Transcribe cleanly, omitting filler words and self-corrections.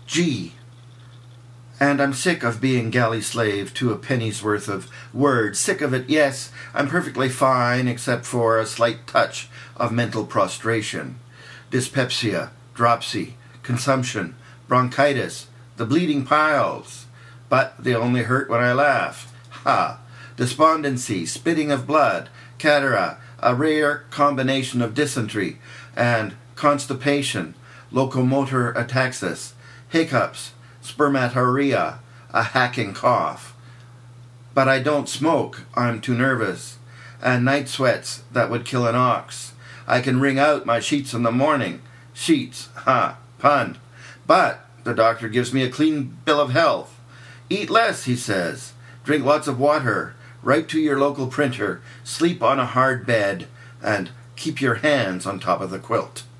Gee. And I'm sick of being galley slave to a penny's worth of words. Sick of it, yes. I'm perfectly fine except for a slight touch of mental prostration. Dyspepsia, dropsy, consumption, bronchitis, the bleeding piles. But they only hurt when I laugh. Ha! Despondency, spitting of blood, cataract, a rare combination of dysentery and constipation, locomotor ataxis, hiccups, spermatorrhea, a hacking cough. But I don't smoke, I'm too nervous. And night sweats that would kill an ox. I can wring out my sheets in the morning. Sheets, pun. But the doctor gives me a clean bill of health. Eat less, he says. Drink lots of water. Write to your local printer. Sleep on a hard bed. And keep your hands on top of the quilt.